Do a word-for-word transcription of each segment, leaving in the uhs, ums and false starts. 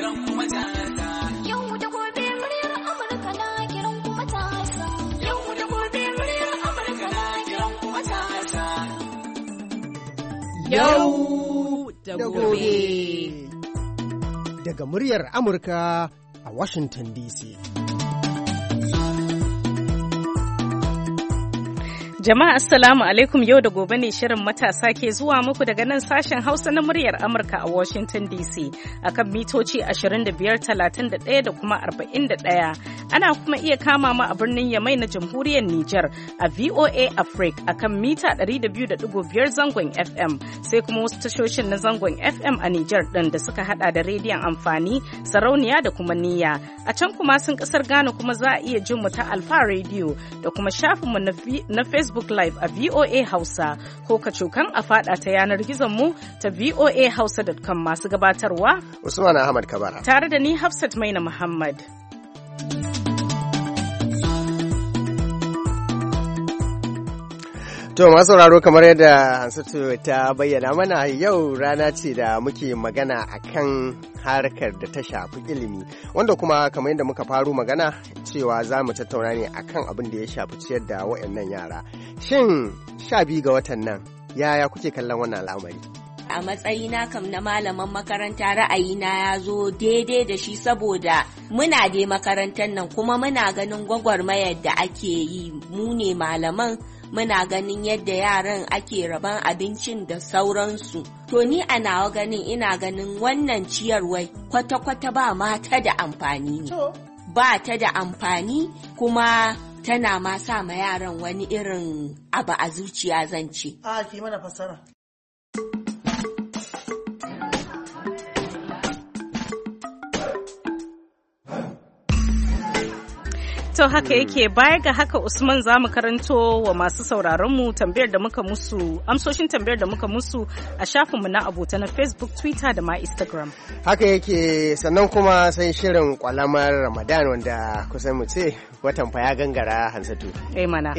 kiran kuma matasa. Yau da gobe muryar Amurka na kiran kuma matasa. Yau da gobe muryar Amurka na kiran kuma matasa. Yau da gobe. Daga muryar Amurka a Washington D C. Jama'a assalamu alaikum, yau da gobe ne shirin matasa ke zuwa muku daga nan sashen Hausa na muryar Amurka a Washington D C akan mitoci ashirin da biyar, talatin da ɗaya da kuma arba'in da ɗaya. Ana kuma iya kama mu a birnin Yamai na Jamhuriyar Nijar a V O A Africa akan mita ɗari da biyu da ɗigo biyar zangon F M, sai kuma wasu tashoshin na zangon F M a Nijar ɗin da suka hada da rediyon amfani, sarauniya da kuma niyya. A can kuma sun ƙasar Ghana kuma za a iya jin mu ta Alfa Radio da kuma shafinmu na Facebook Facebook Live a V O A Hausa, ko ka cokan a fada ta yanar gizon mu ta v o a hausa dot com. Masu gabatarwa Usman Ahmad Kabara tare da ni Hafsat Maina Muhammad. To masu sauraro, kamar yadda Hansatu ta bayyana mana, yau rana ce da muke magana akan harkar da ta shafi ilimi, wanda kuma kamar yadda muka faru magana cewa za mu tattauna ne akan abin da ya shafi ciyar da waɗannan yara. Shin sha biyu ga watan nan yaya kuke kallon wannan al'amari? A matsayina kam na malaman makaranta, ra'ayina ya zo daidai da shi, saboda muna dai makarantar nan kuma muna ganin gwagwarmayar da ake yi. Mu ne malaman, muna ganin yadda yaran ake raban abincin da sauransu. To ni a nawa ganin ina ganin wannan ciyarwai kwata-kwata ba ma ta da amfani ne. Ba ta da amfani, kuma tana ma sa ma yaran wani irin abu a zuciya, zan ce. A ki mana fassara. To haka yake, baya ga haka Usman za mu karanto wa masu sauraronmu tambayar da muka musu, amsoshin tambayar da muka musu a shafinmu na abota na Facebook, Twitter da ma Instagram. Haka yake, sannan kuma sai shirin kwalamar Ramadan wanda kusan mu ce watan fa ya gangara, Hansatu. Eh mana.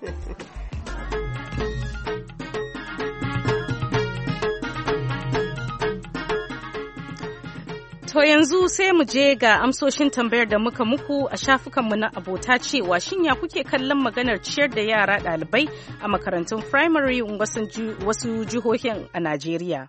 To yanzu sai mu je ga amsoshin tambayar da muka muku a shafukanmu na abota, cewa shin ya kuke kallon maganar ciyar da yara ɗalibai a makarantun firamare wasu jihohin a Najeriya.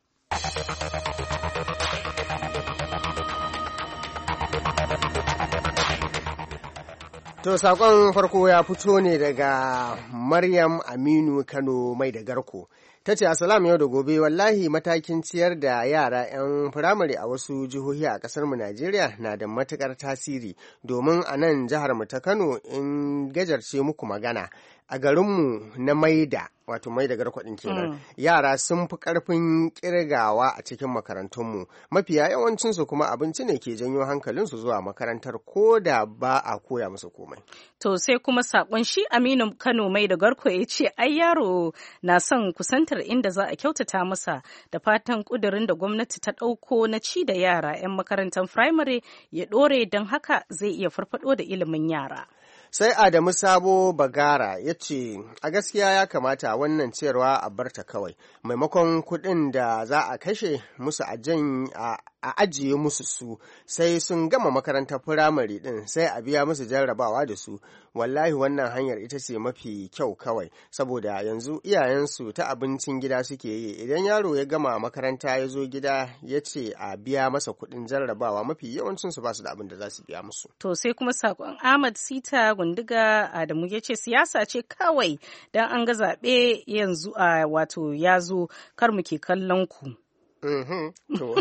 To sakon farko ya fito ne daga Maryam Aminu Kano mai da garko. Ta ce, Assalam yau da gobe, wallahi matakin ciyar da yara 'yan firamare a wasu jihohi a ƙasarmu Najeriya na da matuƙar tasiri, domin a nan jihar mu ta Kano, in gajarce muku magana, a garinmu na Maida, wato Maida garkwadin kenan, mm. yara sun fi ƙarfin ƙirgawa a cikin makarantunmu, mafiya yawancinsu kuma abinci ne ke janyo hankalinsu zuwa makarantar, ko da ba a koya musu komai. To sai kuma saƙon shi Aminu Kano Maida garko ya ce, ai yaro na son kusantar inda za a kyautata masa, da fatan ƙudurin da gwamnati ta ɗauko na ci da yara 'yan makarantar firamare ya ɗore, don haka zai iya farfaɗo da ilimin yara. Sai Adamu Sabo Bagara ya ce, a gaskiya ya kamata wannan ciyarwa a barta kawai, maimakon kuɗin da za a kashe musu a a ajiye musu su sai sun gama makarantar firamare din, sai a biya musu jarrabawa da su. Wallahi wannan hanyar ita ce mafi kyau kawai, saboda yanzu iyayensu ta abincin gida suke yi. Idan yaro ya gama makaranta ya zo gida ya ce a biya masa kuɗin jarrabawa, mafi yawancinsu ba su da abin da za su biya musu. To sai kuma sakon Ahmad Sita Gundiga Adamu ya ce, siyasa ce kawai, dan an ga zaɓe yanzu a wato ya zo, kar mu ke kallon ku. Mm-hmm. To,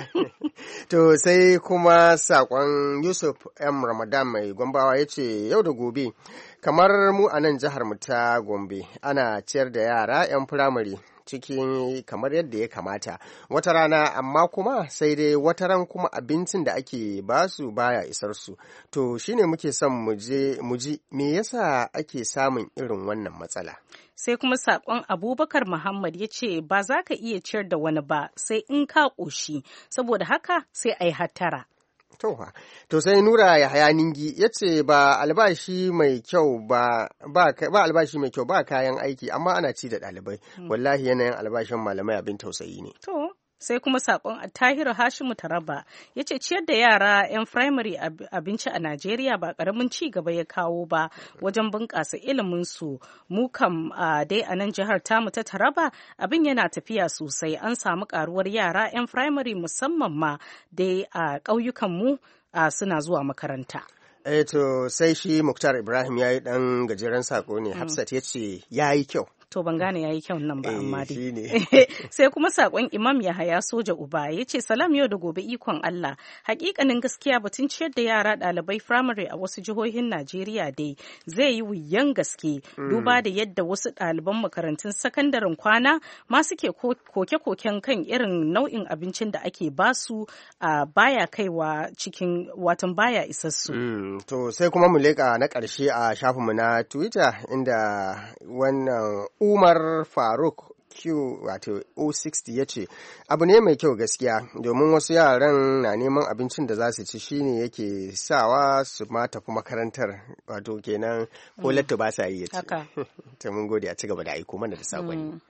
to sai kuma sakon Yusuf M. Ramadan mai Gombawa ya ce, yau da gobe, kamar mu a nan jihar mu ta Gombe, ana ciyar da yara 'yan firamare cikin kamar yadda ya kamata wata rana, amma kuma sai dai wata ran kuma abincin da ake basu baya isar su. To shine muke son mu ji me yasa ake samun irin wannan matsala. Sai kuma saƙon Abubakar Muhammad ya ce, ba za ka iya ciyar da wani ba sai in ka ƙoshi, saboda haka sai a yi hattara. Tofa. To sai Nura Yahaya Ningi ya ce ba albashi mai kyau ba ba albashi mai kyau ba kayan aiki, amma ana ci da ɗalibai. Hmm. Wallahi yanayin albashin malamai abin tausayi ne. To sai kuma sakon Tahiru Hashimu Taraba ya ce ciyar da yara 'yan firamare abinci a Najeriya ba karamin ci gaba ya kawo ba wajen bunƙasa ilimin su. Mu kam dai a nan jihar tamu ta Taraba abin yana tafiya sosai, an samu karuwar yara 'yan firamare musamman ma dai a ƙauyukan mu suna zuwa makaranta. Eh to sai shi Muktar Ibrahim ya yi ɗan gajeren sako ne. Hafsat ya ce ya yi kyau. To ban gane yayi kyau nan ba amma dai. Sai kuma sakon Imam Yahaya Soja Uba ya ce salam yau da gobe ikon Allah. Hakikanin gaskiya batun ciyar da yara ɗalibai firamare a wasu jihohin Najeriya dai zai yi wuyan gaske duba da yadda wasu ɗaliban makarantun sakandaren kwana ma suke koke-koken kan irin nau'in abincin da ake basu a baya kaiwa cikin watan baya isassu. To sai kuma mu leƙa na ƙarshe a shafinmu na Twitter inda wannan Umar Faruk Q wato O sixty ya ce abu ne mai kyau gaskiya domin wasu yaran na neman abincin da za su ci shine yake sawa su ma tafi makarantar wato kenan ko latto ba sa yi ya ce. Ta mun gode a ci gaba da aiko mana da sakonni.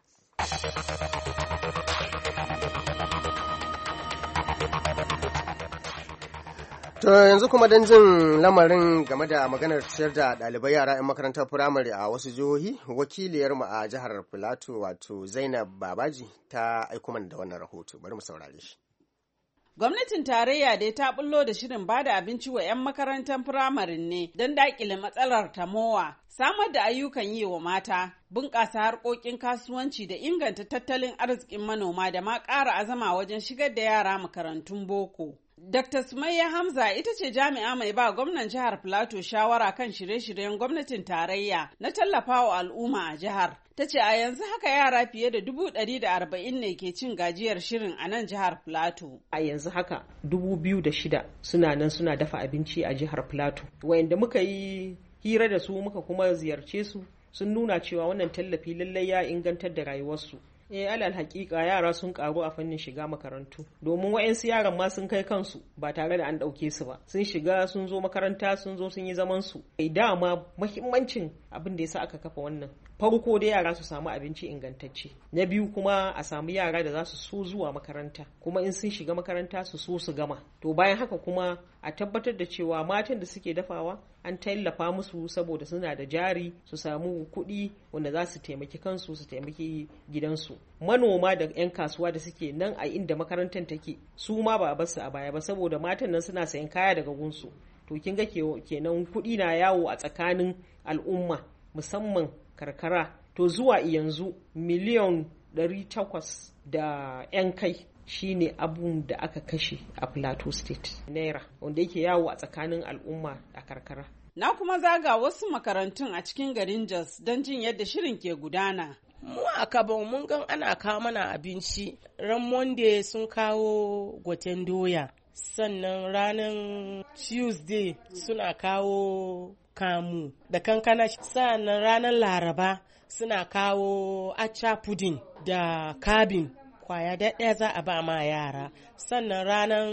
To yanzu kuma don jin lamarin game da maganar ciyar da ɗalibai yara 'yan makarantar firamare a wasu jihohi, wakiliyarmu a jihar Filato wato Zainab Babaji ta aiko mana da wannan rahoto. Bari mu saurare shi. Gwamnatin tarayya dai ta bullo da shirin bada abinci wa 'yan makarantar firamarin ne don daƙile matsalar tamowa, samar da ayyukan yi wa mata, bunƙasa harkokin kasuwanci da inganta tattalin arzikin manoma da ma ƙara azama wajen shigar da yara makarantun boko. Dokta Sumayya Hamza ita ce jami'a mai ba gwamnan jihar Filato shawara kan shirye-shiryen gwamnatin tarayya na tallafawa al'umma a jihar. Ta ce a yanzu haka yara fiye da dubu ɗari da arba'in ne ke cin gajiyar shirin a nan jihar Filato. A yanzu haka dubu biyu da shida suna nan suna dafa abinci a jihar Filato. Wayanda muka yi hira da su muka kuma ziyarce su sun nuna cewa wannan tallafi lallai ya ingantar da rayuwarsu. Eh alal hakika yara sun karu a fannin shiga makarantu domin wayansu yaran ma sun kai kansu ba tare da an dauke su ba, sun shiga sun zo makaranta sun zo sun yi zaman su. Eh dama muhimmancin abin da yasa aka kafa wannan, farko dai yara su samu abinci ingantacce, na biyu kuma a samu yara da za su so zuwa makaranta kuma in sun shiga makaranta su so su gama. To bayan haka kuma a tabbatar da cewa matan da suke dafawa an tallafa musu saboda suna da jari su samu kuɗi wanda za su taimaki kansu su taimaki gidansu. Manoma da 'yan kasuwa da suke nan a inda makarantar take su ma ba a basu a baya ba saboda matan nan suna sayan kaya daga gunsu. To kin ga kenan kuɗi na yawo a tsakanin al'umma musamman karkara. To zuwa yanzu miliyan ɗari takwas da 'yan kai shine abun da aka kashe a Plateau State naira wanda yake yawo a tsakanin al'umma a karkara. Na kuma zaga wasu makarantun a cikin garin Jos don jin yadda shirin ke gudana. Mu a Kabon mun gan ana kawo mana abinci. Ran Monday sun kawo gwaten doya. Sannan ranar Tuesday suna kawo kamu da kankana. Sannan ranar Laraba suna kawo acha pudding da kabin. Kwaya ɗaya za a ba ma yara. Sannan ranar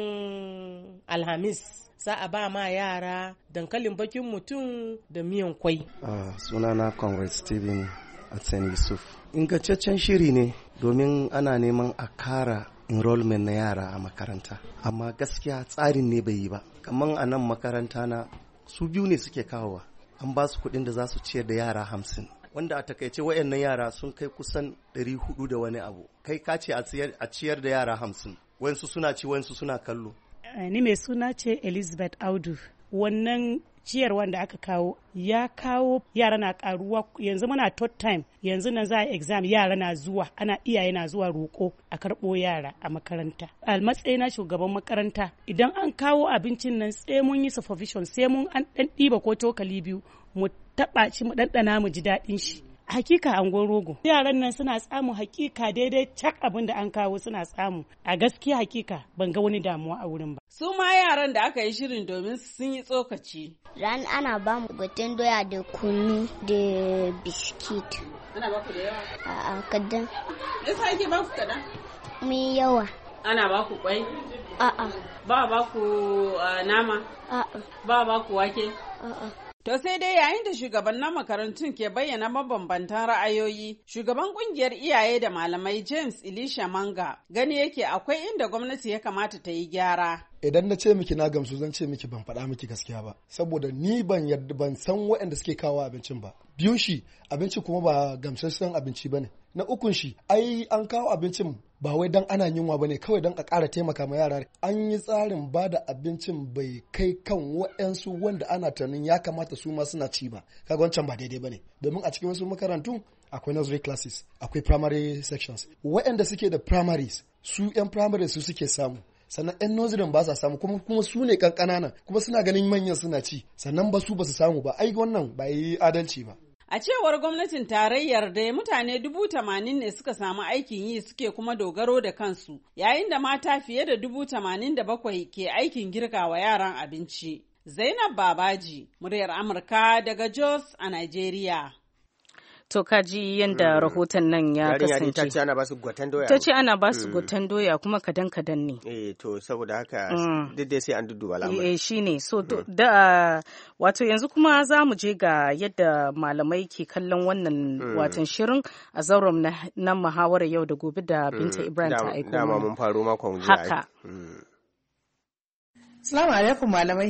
Alhamis za a ba ma yara dankalin bakin mutum da miyan kwai. Uh, sunana Comrade Stephen Atsen Yusuf. Ingantaccen shiri ne domin ana neman a kara enrollment na yara a makaranta. Amma gaskiya tsarin ne bai yi ba. Kamar a nan makaranta na su biyu ne suke kawowa. An ba su kuɗin da za su ciyar da yara hamsin. Wanda a takaice wayannan yara sun kai kusan ɗari hudu da wani abu. Kai ka ce a ciyar da yara hamsin. Wayansu suna ci wayansu suna kallo. Ni mai suna ce Elizabeth Audu. Wannan ciyarwa da aka kawo ya kawo yara na karuwa, yanzu muna third time, yanzu nan za a exam yara na zuwa, ana iyaye na zuwa roƙo a karɓo yara a makaranta. A matsayina shugaban makaranta idan an kawo abincin nan sai mun yi supervision, sai mun an ɗan ɗiba ko cokali biyu mu taɓa shi mu ɗanɗana mu ji daɗin shi. Hakika angon rogo yaran nan suna samu hakika daidai cak abin da an kawo suna samu, a gaskiya hakika ban ga wani damuwa a wurin ba. Su ma yaran da aka yi shirin domin sun yi tsokaci. Ran ana ba mu gwaten doya da kunu da biskit. Ana ba ku da yawa? A'a kadan. Yasa ake ba ku kadan? Mun yawa. Ana ba ku kwai? A'a. Ba ba ku nama? A'a. Ba ba ku wake? A'a. To sai dai yayin da shugabannin makarantun ke bayyana mabambantan ra'ayoyi, shugaban kungiyar iyaye da malamai James Elisha Manga gani yake akwai inda gwamnati ya kamata ta yi gyara. Idan na ce miki na gamsu zan ce miki ban faɗa miki gaskiya ba, saboda ni ban yarda ban san waɗanda suke kawo abincin ba. Biyun shi abinci kuma ba gamsasshen abinci bane. Na ukun shi ai an kawo abincin ba wai dan ana yunwa bane, kawai dan a ƙara taimaka ma yara. An yi tsarin ba da abincin bai kai kan waɗansu wanda ana tunanin ya kamata su ma suna ci ba. Kaga wancan ba daidai bane, domin a cikin wasu makarantu akwai nursery classes, akwai primary sections. Waɗanda suke da primaries su 'yan primary su suke samu. Sannan 'yan nozirin ba sa samu kuma kuma su ne kankana kuma suna ganin manyan suna ci, sannan ba su ba su samu ba. Ai wannan ba yi adalci ba. A cewar gwamnatin tarayyar da mutane dubu tamanin ne suka samu aikin yi suke kuma dogaro da kansu, yayin da mata fiye da dubu tamanin da bakwai ke aikin girka wa yaran abinci. Zainab Babaji, muryar Amurka daga Jos a Nigeria. To kaji yadda rahoton nan ya kasance. Ta ce ana ba su gwatan doya. Ta ce ana ba su gwatan doya kuma kadan kadan ne. Eh to saboda haka duk dai sai an dudduba lamarin. Eh shine so da wato yanzu kuma za mu je ga yadda malamai ke kallon wannan watan shirin a zauren na muhawarar yau da gobe da Binta Ibrahim ta aiko. Dama mun faro makon jiya. Haka. Assalamu alaikum malamai.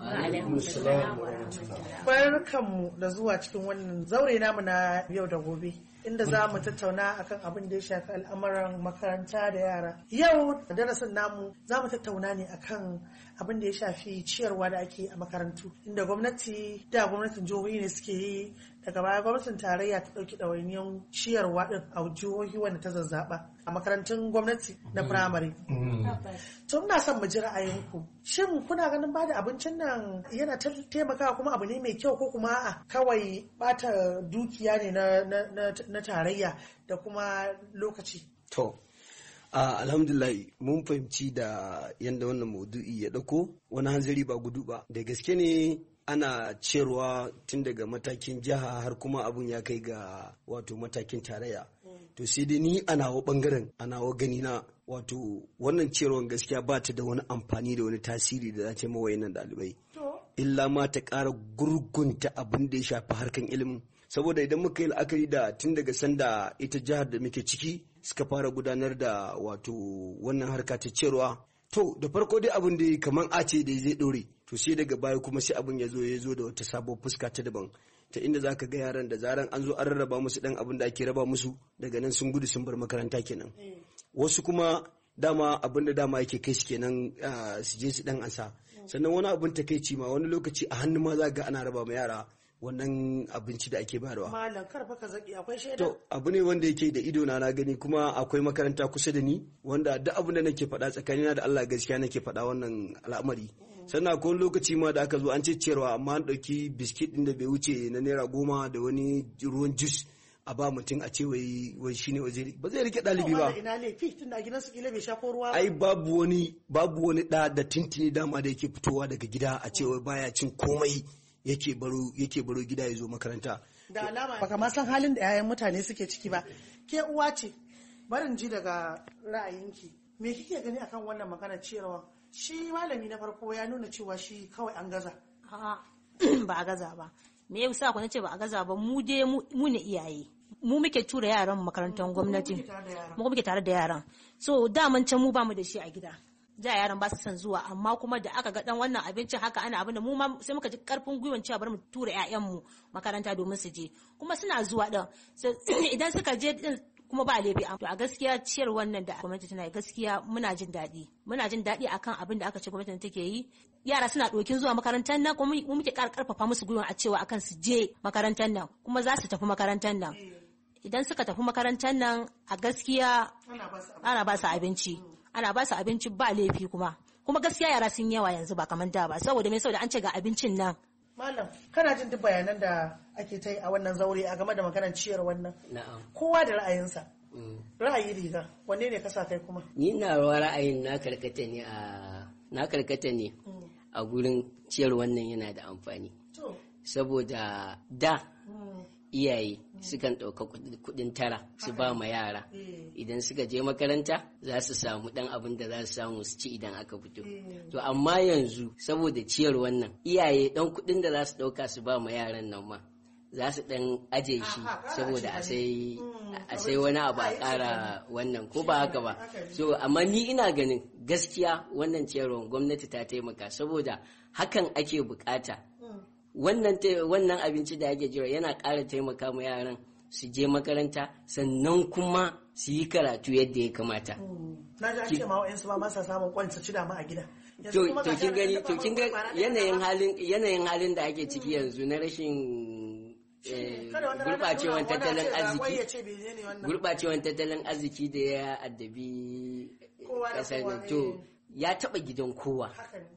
Barkanmu da zuwa cikin wannan zaure namu na yau da gobe, inda za mu tattauna akan abin da ya shafi al'amuran makaranta da yara. Yau da darasin namu za mu tattauna ne akan abin da ya shafi ciyarwa da ake a makarantu, inda gwamnati da gwamnatin jihohi ne suke yi, daga baya gwamnatin tarayya ta ɗauki ɗawainiyar ciyarwa ɗin a jihohi wanda ta zazzaɓa a makarantun gwamnati na firamare. To muna son mu ji ra'ayinku. Shin kuna ganin bada abincin nan yana taimakawa kuma abu ne mai kyau, ko kuma a kawai bata dukiya ne na tarayya da kuma lokaci? To, Uh, alhamdulillah mun fahimci da yadda wannan maudu'i ya ɗauko wani hanzari ba gudu ba. Da gaske ne ana ciyarwa tun daga matakin jiha har kuma abun ya kai ga wato matakin tarayya. Mm. To sai dai ni a nawa bangaren a nawa gani na wato wannan ciyarwan gaskiya ba ta da wani amfani da wani tasiri da za ta yi mawaye nan ɗalibai. Illa ma ta ƙara gurgunta abin da ya shafi harkan ilimin. Saboda idan muka yi la'akari da tun daga sanda ita jihar da muke ciki suka fara gudanar da wato wannan harka ta ciyarwa, to da farko dai abin da kamar a ce da zai ɗore, to sai daga baya kuma sai abin ya zo ya zo da wata sabon fuska ta daban, ta inda za ka ga yaran da zaran an zo an rarraba musu ɗan abin da ake raba musu daga nan sun gudu sun bar makaranta kenan. Wasu kuma dama abin da dama yake kai su kenan su je su ɗan ansa. Sannan wani abin takaici ma wani lokaci a hannu ma za ga ana raba ma yara wannan abinci da ake bayarwa. Malam karfa ka zaki akwai shaida. To abu ne wanda yake da ido na na gani, kuma akwai makaranta kusa da ni wanda duk abin da nake faɗa tsakanina da Allah gaskiya nake faɗa wannan al'amari. Sannan akwai lokaci ma da aka zo an ce ciyarwa amma an ɗauki biskit ɗin da bai wuce na naira goma da wani ruwan jus a ba mutum a ce wai wai shine waziri, ba zai rike ɗalibi ba. Ina laifi tunda a gidansu kila bai sha ko ruwa ba. Ai babu wani babu wani ɗa da tintini dama da yake fitowa daga gida a ce wai baya cin komai yake baro yake baro gida ya zo makaranta. Da alama baka ma san halin da yayan mutane suke ciki ba. Ke uwa ce, barin ji daga ra'ayinki. Me kike gani akan wannan magana ciyarwa? Shi malami na farko ya nuna cewa shi kawai an gaza. A'a ba a gaza ba. Me yasa ku nace ba a gaza ba, mu dai mu ne iyaye. Mu muke tura yaran makarantar gwamnati. Mu muke tare da yaran. So daman can mu ba mu da shi a gida. Da yaran ba su son zuwa, amma kuma da aka ga dan wannan abincin haka ana abin da mu ma sai muka ji karfin gwiwan cewa bari mu tura ƴaƴan mu makaranta domin su je, kuma suna zuwa din. Idan suka je din kuma ba laifi. To a gaskiya ciyar wannan da gwamnati tana gaskiya muna jin daɗi muna jin daɗi akan abin da aka ce gwamnati take yi. Yara suna ɗokin zuwa makarantar nan, kuma mu muke ƙara ƙarfafa musu gwiwa a cewa akan su je makarantar nan, kuma za su tafi makarantar nan. Idan suka tafi makarantar nan a gaskiya ana ba su abinci ana ba su abinci ba laifi, kuma kuma gaskiya yara sun yawa yanzu ba kamar da ba, saboda me saboda an ce ga abincin nan. Malam kana jin duk bayanan da ake ta yi a wannan zaure a game da maganar ciyar wannan? Na'am. Kowa da ra'ayinsa. Ra'ayi riga wanne ne ka sa kai kuma? Ni na rawa ra'ayin na karkata ne a na karkata ne a gurin ciyar wannan yana da amfani. Saboda da iyaye sukan ɗauka kuɗin tara su ba ma yara idan suka je makaranta za su samu ɗan abin da za su samu su ci idan aka fito. To amma yanzu saboda ciyar wannan iyaye ɗan kuɗin da za su ɗauka su ba ma yaran nan ma za su ɗan aje shi saboda a sai wani abu a ƙara wannan ko ba haka ba. So amma ni ina ganin gaskiya wannan ciyarwar gwamnati ta taimaka saboda hakan ake bukata. Wannan wannan abinci da ake jira yana ƙara taimaka ma yaran su je makaranta sannan kuma su yi karatu yadda ya kamata. Na ji an ce ma wa'yansu ba masa samun kwanci ci dama a gida. To kin gani to kin ga yanayin halin yanayin halin da ake ciki yanzu na rashin gurɓacewan tattalin arziki gurɓacewan tattalin arziki da ya addabi ƙasar to ya taɓa gidan kowa.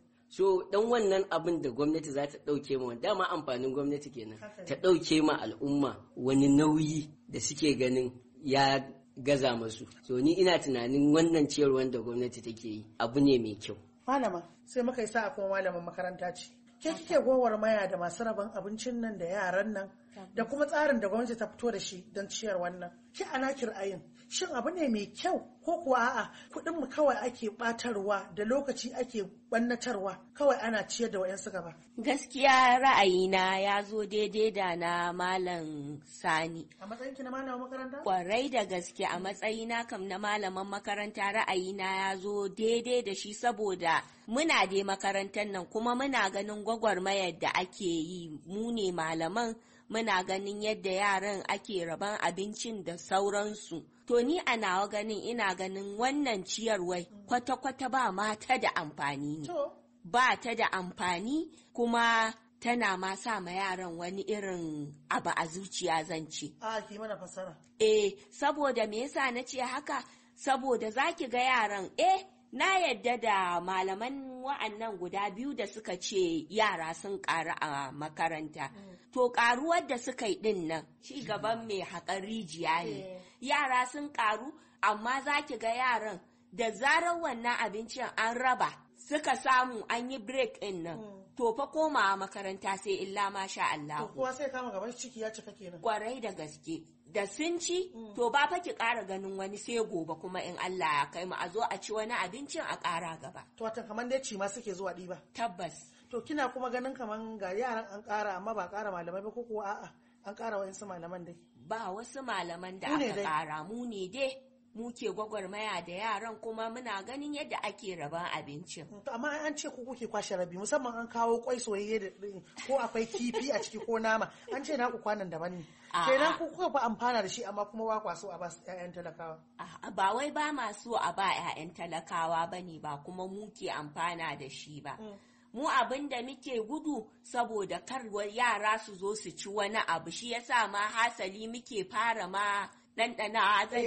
So dan wannan abin da gwamnati za ta ɗauke ma dama amfanin gwamnati kenan ta ɗauke ma al'umma wani nauyi da suke ganin ya gaza masu. So ni ina tunanin wannan ciyarwar da gwamnati take yi abu ne mai kyau. Malama sai muka yi sa'a kuma malamin makaranta ce. Ke kike gowar maya da masu rabon abincin nan da yaran nan da kuma tsarin da gwamnati ta fito da shi don ciyar wannan. Ki ana kir'ayin shin abu ne mai kyau ko kuwa a'a kuɗin mu kawai ake ɓatarwa da lokaci ake bannatarwa kawai ana ciyar da wayansu gaba. Gaskiya ra'ayina ya zo daidai da na malam Sani. A matsayinki na malamin makaranta? Kwarai da gaske a matsayina kam na malaman makaranta ra'ayina ya zo daidai da shi saboda muna dai makarantar nan kuma muna ganin gwagwarmayar da ake yi mu ne malaman muna ganin yadda yaran ake raban abincin da sauransu. To ni a nawa ganin ina ganin wannan ciyarwai kwata-kwata ba ma ta da amfani ne. Ba ta da amfani kuma tana ma sa ma yaran wani irin abu a zuciya zan ce. A ki mana fasara. Eh, saboda me yasa na ce haka? Saboda zaki ga yaran eh na yadda da malaman wa'annan guda biyu da suka ce yara sun ƙaru a makaranta. To ƙaruwar da suka yi ɗin nan ci gaban mai haƙar rijiya ne. Yara sun ƙaru amma za ki ga yaran da zarar wannan abincin an raba suka samu an yi break ɗin nan. To fa komawa makaranta sai illa ma sha Allah. To kowa sai kama gaban ciki ya cika kenan. Kwarai da gaske. Da sun ci, to ba fa ki ƙara ganin wani sai gobe kuma in Allah ya kai mu a zo a ci wani abincin a ƙara gaba. To wata kamar dai ci ma suke zuwa ɗiba. Tabbas. To kina kuma ganin kamar ga yaran an ƙara amma ba ƙara malamai ba ko kuwa a'a an ƙara wa'insu malaman dai. Ba wasu malaman da aka ƙara mu ne dai. Mu ke gwagwarmaya da yaran kuma muna ganin yadda ake raban abincin. Amma an ce ku kuke kwashe rabi musamman an kawo kwai soyayye da ko akwai kifi a ciki ko nama an ce naku kwanan daban ne. Kenan ku kuka fa amfana da shi amma kuma ba kwa so a ba ƴaƴan talakawa. Ba wai ba ma so a ba ƴaƴan talakawa bane ba kuma mu ke amfana da shi ba. Mu abin da muke gudu saboda kar yara su zo su ci wani abu shi yasa ma hasali muke fara ma ɗanɗana zan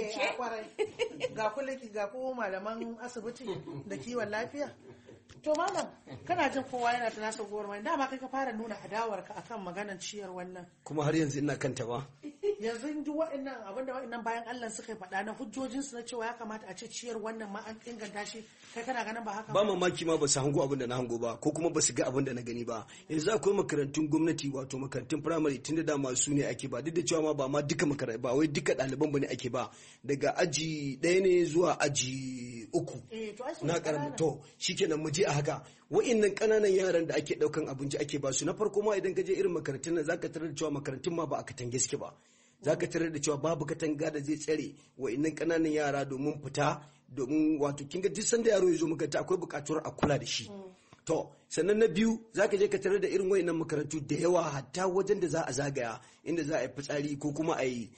ce. Ga kuliki ga ku malaman asibiti da kiwon lafiya. To malam kana jin kowa yana ta nasa gowar dama kai ka fara nuna adawarka akan maganar ciyar wannan. Kuma har yanzu ina kanta ba. Yanzu duk waɗannan abinda waɗannan bayan Allah suka faɗa na hujjojinsu na cewa ya kamata a ce ciyar wannan ma an inganta shi kai kana ganin ba haka ba. Ba mamaki ma ba su hango abin da na hango ba ko kuma ba su ga abin da na gani ba. Yanzu akwai makarantun gwamnati wato makarantun firamare tun da dama su ne ake ba duk da cewa ma ba ma duka makarantu ba wai duka ɗaliban ba ne ake ba daga aji ɗaya ne zuwa aji uku. Na karanta to shikenan mu je a haka wa'innan ƙananan yaran da ake ɗaukan abinci ake ba su na farko ma idan ka je irin makarantun nan zaka tarar da cewa makarantun ma ba a katange suke ba. Za ka tarar da cewa babu katanga da zai tsare wa'innan ƙananan yara domin fita domin wato kin ga duk sanda yaro ya zo makaranta akwai buƙatuwar a kula da shi. To sannan na biyu za ka je ka tarar da irin wa'innan makarantu da yawa hatta wajen da za a zagaya inda za a yi fitsari ko kuma a yi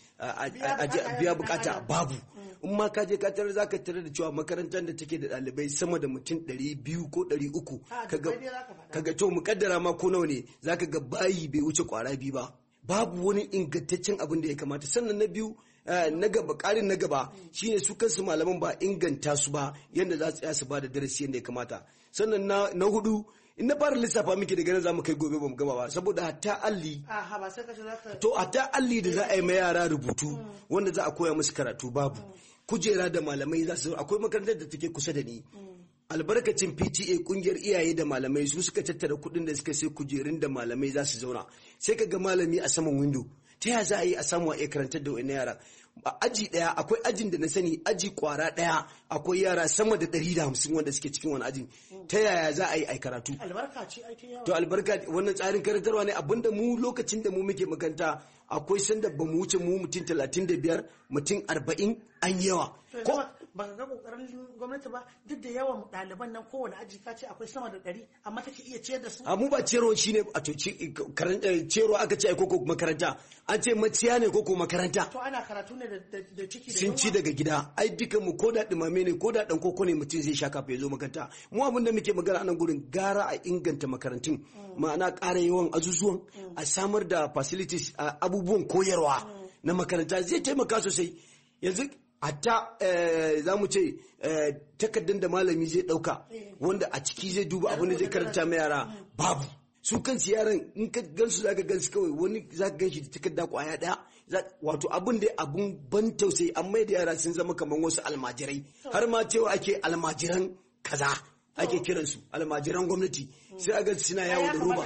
biya bukata babu. In ma ka je ka tarar za ka tarar da cewa makarantar da take da ɗalibai sama da mutum ɗari biyu ko ɗari uku kaga to muƙaddara ma ko nawa ne za ka ga bayi bai wuce ƙwara biyu ba. Babu wani ingantaccen abin da ya kamata. Sannan na biyu na gaba ƙarin na gaba shine su kansu malaman ba inganta su ba yadda za su tsaya su ba da darasi yadda ya kamata. Sannan na hudu in na fara lissafa miki daga nan za mu kai gobe ba mu gaba ba saboda hatta alli to hatta alli da za a yi ma yara rubutu wanda za a koya musu karatu babu kujera da malamai za su akwai makarantar da take kusa da ni albarkacin P T A kungiyar iyaye da malamai su suka tattara kuɗin da suka sai kujerun da malamai za su zauna sai ka ga malami a saman windo ta yaya za a yi a samu a karantar da wani yara a aji daya akwai ajin da na sani aji kwara daya akwai yara sama da ɗari da hamsin wanda suke cikin wani ajin ta yaya za a yi a karatu albarka ce ai ta yawa to albarka wannan tsarin karantarwa ne abinda mu lokacin da mu muke makaranta akwai sanda ba mu wuce mu mutum talatin da biyar mutum arba'in an yawa ko ba ga kokarin gwamnati ba duk da yawan ɗaliban nan kowane aji ka ce akwai sama da ɗari amma take iya ciyar da su a mu ba ciyarwa shine a to ciyarwa aka ce ai koko makaranta an ce maciya ne koko makaranta to ana karatu ne da ciki da sun ci daga gida ai duka mu ko da dumame ne ko da dan koko ne mutum zai sha kafa ya zo makaranta mu abin da muke magana a nan gurin gara a inganta makarantun ma'ana ƙara yawan azuzuwan a samar da facilities abubuwan koyarwa na makaranta zai taimaka sosai yanzu hatta za mu ce takardar da malami zai dauka wanda a ciki zai duba abin da zai karanta mai yara babu su kansu yaran in ka gansu zaka gansu kawai wani zaka ganshi da takarda kwaya daya wato abin da abun ban tausayi amma da yara sun zama kamar wasu almajirai har ma cewa ake almajiran kaza ake kiransu almajiran gwamnati sai a ga suna yawo da roba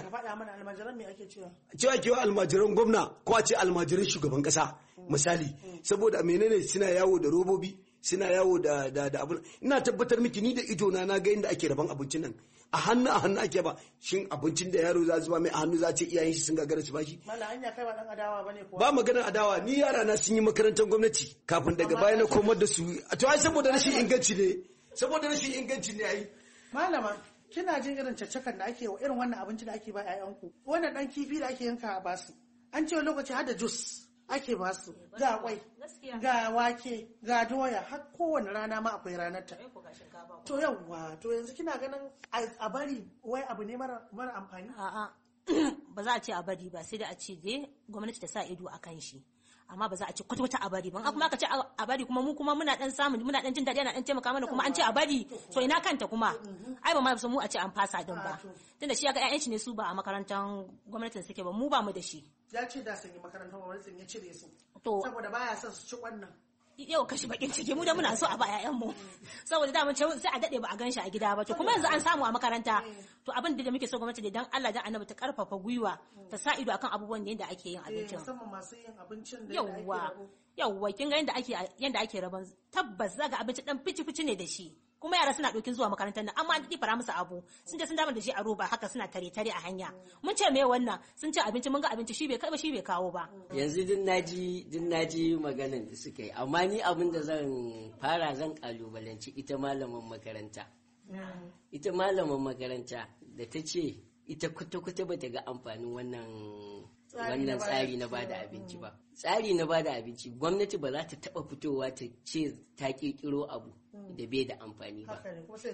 cewa kewa almajiran gwamna ko a ce almajiran shugaban kasa misali saboda menene suna yawo da robobi suna yawo da da da abun ina tabbatar miki ni da ido na na ga inda ake raban abincin nan a hannu a hannu ake ba shin abincin da yaro za zuba mai a hannu za ce iyayen shi sun gagara su bashi mala hanya kai ba dan adawa bane ko ba maganar adawa ni yara na sun yi makarantar gwamnati kafin daga baya na komar da su to ai saboda rashin inganci ne saboda rashin inganci ne ai malama kina jin irin caccakan da ake wa irin wannan abinci da ake ba ƴaƴanku wannan dan kifi da ake yanka a basu an ce lokaci har da juice ake basu ga kwai ga wake ga doya har kowane rana ma akwai ranar ta to yawwa to yanzu kina ganin a bari wai abu ne mara amfani a'a ba za a ce a bari ba sai da a ce dai gwamnati ta sa ido a kan shi amma ba za a ce kwata-kwata a bari ba kuma aka ce a bari kuma mu kuma muna dan samu muna dan jin daɗi ana dan taimaka mana kuma an ce a bari to ina kanta kuma ai ba ma mu a ce an fasa din ba tunda shi ga ƴaƴan shi ne su ba a makarantar gwamnatin suke ba mu ba mu da shi ya ce da sun yi makarantar gwamnatin ya cire su saboda baya son su ci wannan yau kashi bakin ciki mu da muna so a ba ƴaƴan mu saboda da mun ce sai a dade ba a ganshi a gida ba to kuma yanzu an samu a makaranta to abin da muke so gwamnati da dan Allah dan Annabi ta karfafa gwiwa ta sa ido akan abubuwan da yanda ake yin abincin musamman masu yin abincin da yawwa yawwa kin ga yanda ake yanda ake raban tabbas zaga abinci dan fici fici ne da shi kuma yara suna ɗaukin zuwa makarantar nan amma an fara musu abu sun je sun dama da shi a roba haka suna tare tare a hanya mun ce me wannan sun ce abinci mun ga abinci shi bai kai ba shi bai kawo ba yanzu din naji din naji maganan da suka yi amma ni abin da zan fara zan kalubalanci ita malaman makaranta ita malaman makaranta da ta ce ita kwata-kwata bata ga amfanin wannan wannan tsari na bada abinci ba tsari na bada abinci gwamnati ba za ta taba fitowa ta ce ta kirkiro abu da bai da amfani ba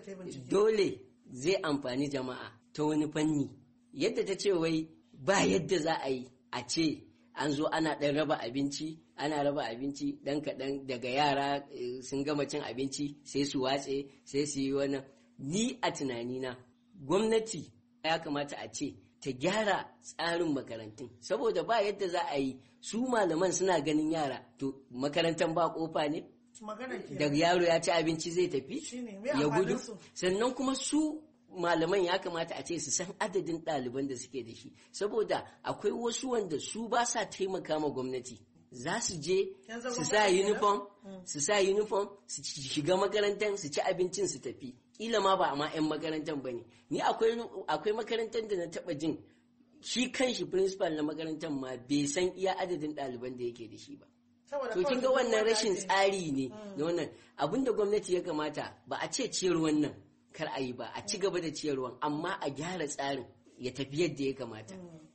dole zai amfani jama'a ta wani fanni yadda ta ce wai ba yadda za a yi a ce an zo ana dan raba abinci ana raba abinci dan kaɗan daga yara sun gama cin abinci sai su watse sai su yi wannan ni a tunanina gwamnati ya kamata a ce ta gyara tsarin makarantun saboda ba yadda za a yi su malaman suna ganin yara to makarantar ba kofa ne da yaro ya ci abinci zai tafi ya gudu sannan kuma su malaman ya kamata a ce su san adadin ɗaliban da suke da shi saboda akwai wasu wanda su ba sa taimaka ma gwamnati za su je su sa uniform su sa uniform su shiga makarantar su ci abincin su tafi kila ma ba a ma 'yan makarantar ba ne ni akwai makarantar da na taba jin shi kanshi principal na makarantar ma bai san iya adadin ɗaliban da yake da shi ba to kin ga wannan rashin tsari ne na wannan abinda gwamnati ya kamata ba a ce ciyarwan nan kar a yi ba a ci gaba da ciyarwan amma a gyara tsarin ya tafi yadda ya kamata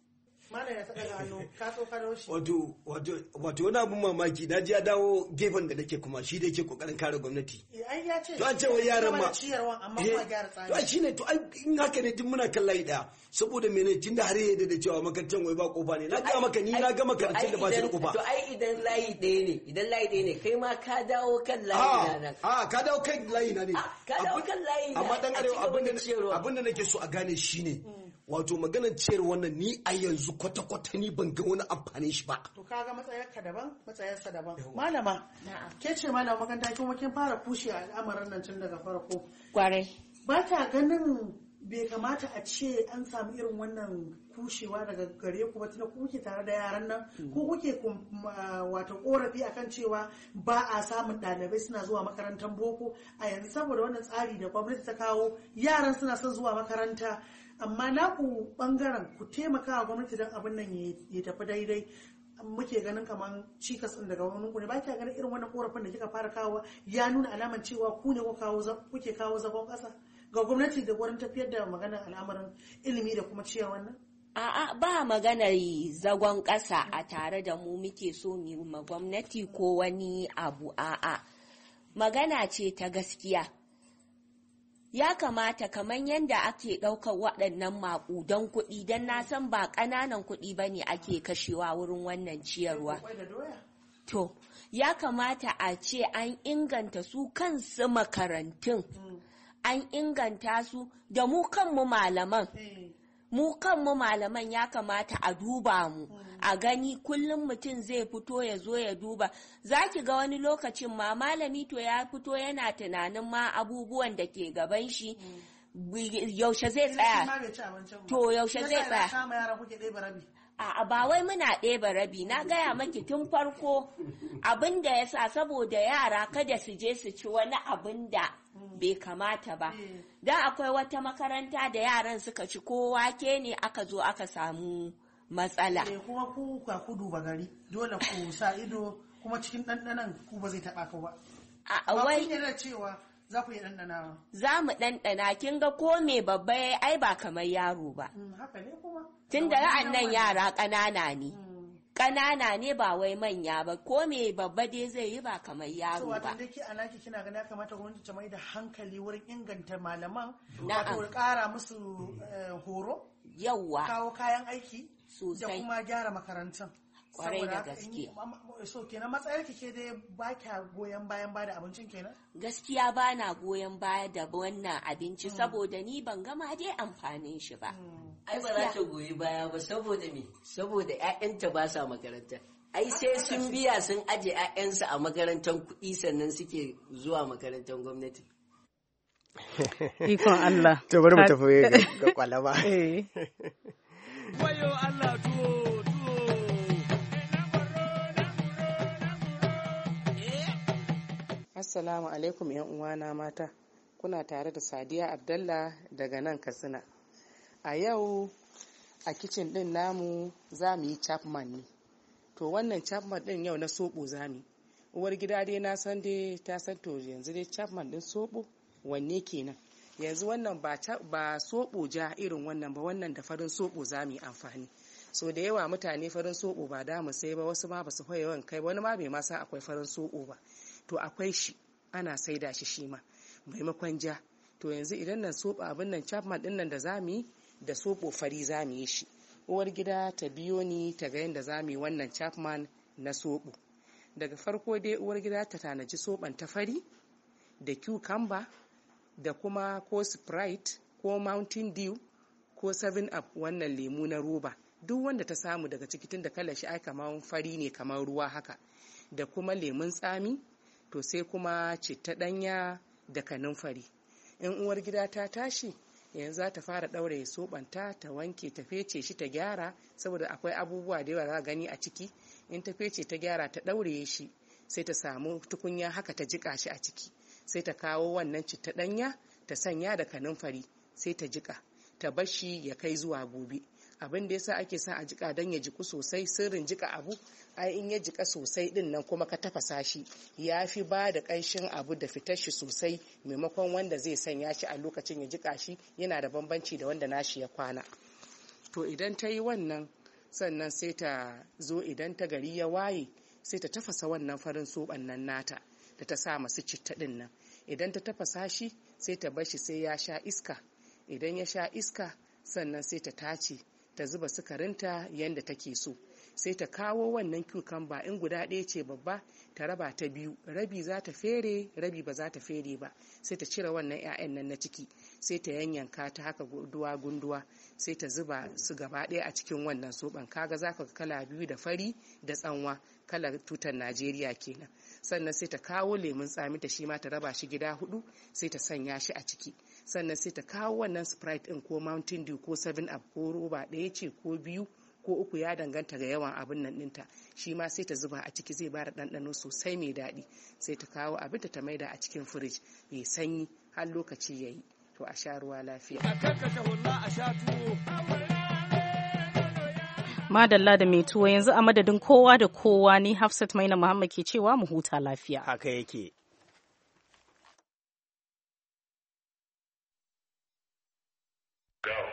wato wato wato wani abun mamaki na ji ya dawo gefen da nake kuma shi da yake kokarin kare gwamnati to an ce wa yaran ma to shi ne to in haka ne duk muna kan layi daya saboda mene tunda har yadda da cewa makarantar wai ba kofa ne na ga maka ni na ga makarantun da ba su da kofa to ai idan layi ɗaya ne idan layi ɗaya ne kai ma ka dawo kan layi na a ka dawo kan layi na ne ka dawo kan layi na amma dan arewa abin da nake so a gane shine wato maganar ciyar wannan ni a yanzu kwata-kwata ni ban ga wani amfanin shi ba. To kaga matsayarka daban matsayarsa daban. Malama, ke ce malama makaranta kuma kin fara kushe al'amarin nan tun daga farko. Kwarai. Ba ta ganin bai kamata a ce an samu irin wannan kushewa daga gare ku ba tunda kuke tare da yaran nan ko kuke wato korafi akan cewa ba a samun ɗalibai suna zuwa makarantar boko a yanzu saboda wannan tsari da gwamnati ta kawo yaran suna son zuwa makaranta amma na ku bangaren ku taimaka wa gwamnati don abin nan ya tafi daidai muke ganin kamar cikas ɗin daga wani ku ne ba kya ganin irin wannan korafin da kika fara kawo ya nuna alaman cewa ku ne kuke kawo zagon ƙasa ga gwamnati da wurin tafiyar da maganar al'amarin ilimi da kuma ciyar wannan? A'a ba maganar zagon ƙasa a tare da mu muke so mu ma gwamnati ko wani abu a'a. Magana ce ta gaskiya. Ya kamata kamar yadda ake ɗaukar waɗannan maƙudan kuɗi don na san ba ƙananan kuɗi ba ne ake kashewa wurin wannan ciyarwa. To, ya kamata a ce an inganta su kansu makarantun. An inganta su da mu kanmu malaman mu kanmu malaman ya kamata a duba mu a gani kullum mutum zai fito ya zo ya duba za ki ga wani lokacin ma malami to ya fito yana tunanin ma abubuwan da ke gaban shi yaushe zai tsaya to yaushe zai tsaya a ba wai muna ɗeba rabi na gaya maki tun farko abin da ya sa saboda yara kada su je su ci wani abin da bai kamata ba don akwai wata makaranta da yaran suka ci ko wake ne aka zo aka samu matsala kuma ku ka kudu ba gari dole ku sa ido kuma cikin ɗanɗanan ku ba zai taɓa ka ba a wai cewa za ku yi ɗanɗana za mu ɗanɗana kin ga ko me babba ya ai ba kamar yaro ba haka ne kuma tun da ra'an nan yara ƙanana ne ƙanana ne ba wai manya ba ko me babba dai zai yi ba kamar yaro ba. Wato da ke anaki kina gani ya kamata gwamnati ta mai da hankali wurin inganta malaman wato ƙara musu horo yawwa kawo kayan aiki sosai da kuma gyara makarantun. Kwarai da gaske. So kenan matsayar ki ke dai ba kya goyon bayan bada abincin kenan? Gaskiya ba na goyon baya da wannan abinci saboda ni ban gama dai amfanin shi ba. Ai ba za ta goyi baya ba saboda me? Saboda ƴaƴanta ba sa makaranta. Ai sai sun biya sun aje ƴaƴansu a makarantar kuɗi sannan suke zuwa makarantar gwamnati. Ikon Allah. To bari mu tafi ga kwalaba. Wayo Allah tuwo. Assalamu alaikum yan uwana mata. Kuna tare da Sadiya Abdallah daga nan Katsina. A yau a kicin din namu za mu yi chapman ne. To wannan chapman din yau na soɓo za mu. Uwar gida dai na san dai ta san to yanzu dai chapman din soɓo wanne kenan. Yanzu wannan ba ba soɓo ja irin wannan ba wannan da farin soɓo za mu yi amfani. So da yawa mutane farin soɓo ba da mu sai ba wasu ma ba su fa yawan kai wani ma bai ma san akwai farin soɓo ba. To akwai shi ana saida shi shi ma maimakon ja. To yanzu idan nan soɓo abin nan chapman din nan da zamu yi da soɓo fari zamu yi shi. Uwar gida ta biyo ni ta ga yadda zamu yi wannan chapman na soɓo. Daga farko dai uwar gida ta tanaji soɓon ta fari da cucumber da kuma ko Sprite ko Mountain Dew ko seven up wannan lemu na roba duk wanda ta samu daga ciki tun da kalar shi ai kamar fari ne kamar ruwa haka da kuma lemun tsami. To sai kuma citta ɗanya da kanunfari. In uwar gida ta tashi yanzu za ta fara ɗauraye soɓanta ta wanke ta fece shi ta gyara saboda akwai abubuwa da yawa za gani a ciki. In ta fece ta gyara ta ɗauraye shi sai ta samu tukunya haka ta jiƙa shi a ciki sai ta kawo wannan citta ɗanya ta sanya da kanunfari sai ta jiƙa ta bar shi ya kai zuwa gobe. Abin da yasa ake sa a jika don ya jiku sosai sirrin jika abu ai in ya jika sosai din nan kuma ka tafasa shi ya fi ba da ƙanshin abu da fitar shi sosai maimakon wanda zai sanya shi a lokacin ya jika shi yana da bambanci da wanda nashi ya kwana. To idan ta yi wannan sannan sai ta zo idan ta gari ya waye sai ta tafasa wannan farin soɓan nan nata da ta sa masu citta din nan. Idan ta tafasa shi sai ta bar shi sai ya sha iska. Idan ya sha iska sannan sai ta tace ta zuba sukarinta yadda take so sai ta kawo wannan cucumber in guda ɗaya ce babba ta raba ta biyu rabi za ta fere rabi ba za ta fere ba sai ta cire wannan 'ya'yan nan na ciki sai ta yanyanka ta haka gunduwa gunduwa sai ta zuba su gaba ɗaya a cikin wannan soɓan kaga zaka kala biyu da fari da tsanwa kalar tutar Najeriya kenan. Sannan sai ta kawo lemun tsami ta shi ma ta raba shi gida hudu sai ta sanya shi a ciki sannan sai ta kawo wannan sprite ɗin ko mountain dew ko seven up ko roba ɗaya ce ko biyu ko uku ya danganta ga yawan abin nan ɗinta shi ma sai ta zuba a ciki zai bada ɗanɗano sosai mai daɗi sai ta kawo abin ta maida a cikin firij mai sanyi har lokaci ya yi to a sha ruwa lafiya. Madalla da mai tuwo yanzu a madadin kowa da kowa ni Hafsat Maina Muhammad ke cewa mu huta lafiya. Haka yake.